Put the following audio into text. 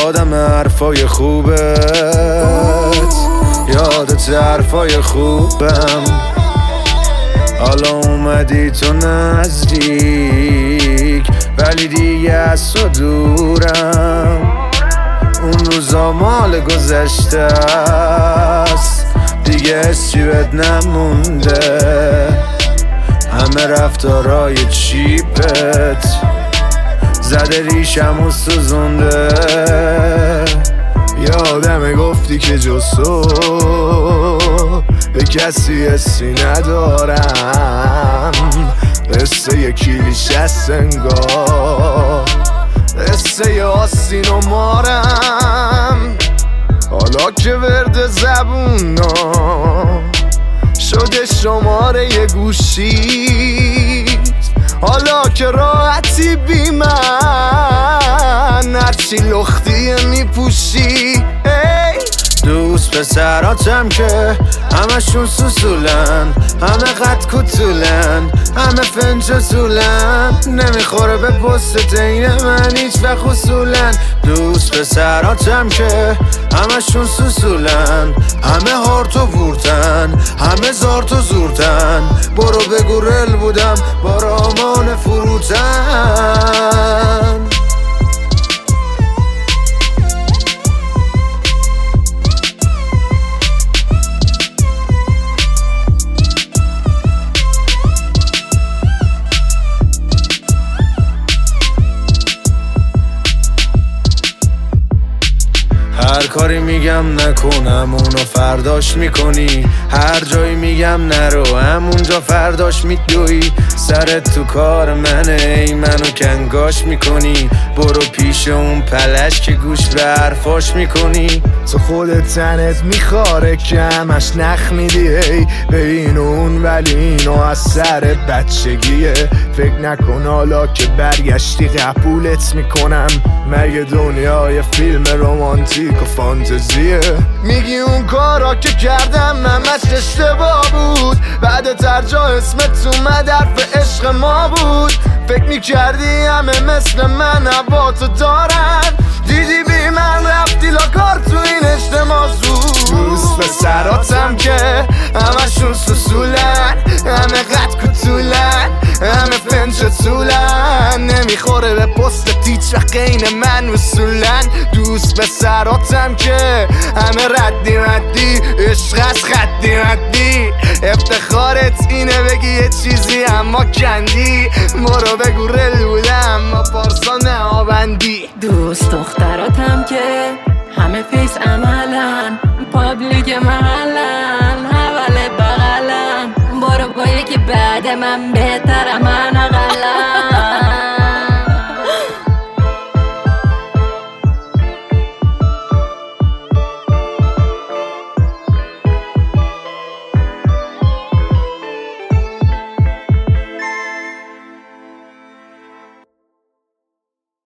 یادم حرفای خوبت، یادت حرفای خوبم. حالا اومدی تو نزدیک ولی دیگه از تو دورم. اون روزا مال گذشته است، دیگه حسی بهت نمونده. همه رفتارای چیپت زده ریشم و سوزونده. یادمه گفتی که جز تو به کسی حسی ندارم. قصه ی کلیشه است انگار، قصه ی آستین و مارم. حالا که ورد زبونا شده شماره ی گوشیت، حالا که راحتی بی من هرچی لختی میپوشی. دوست پسراتم که همشون سوسولن، همه قد کتولن، همه فنج و طولن. نمیخوره به پست این من هیچ و خصولن. دوست پسراتم که همشون سوسولن، همه هارت و وورتن، همه زارت و زورتن. برو بگو رل بودم با رامان فروتن. هر کاری میگم نکنم اونو فرداش میکنی، هر جایی میگم نرو همونجا فرداش میدوی. سرت تو کار منه ای منو کنگاش میکنی. برو پیش اون پلش که گوش به حرفاش میکنی. تو خودت تنت میخاره که همش نخ میدی ای به این اون، ولی اینو از سر بچگیه. فکر نکن حالا که برگشتی قبولت میکنم. مگه دنیای فیلم رومانتیک و فانتزیه؟ میگی اون کارا که کردم همش اشتباه بود، بعد ترجا اسمت اومد حرف عشق ما بود. فکر میکردی همه مثل من هواتو دارن، دیدی بی من رفتی لاکار تو این اجتماع زود. دوست پسراتم که همشون سوسولن، همه قد کتولن، همه فنج طولن. نمیخوره به پست تیچ و قین من وصولن. دوست پسراتم که همه ردی ردی، عشق از خدی ردی. افتخارت اینه بگی یه چیزی اما کندی. برو بگو رل بودم اما پارسا نهابندی. دوست دختراتم که همه فیس عملن، پابلیک محلن، حوال بغلن. برو با یکی بعد من بهترم من اقلن.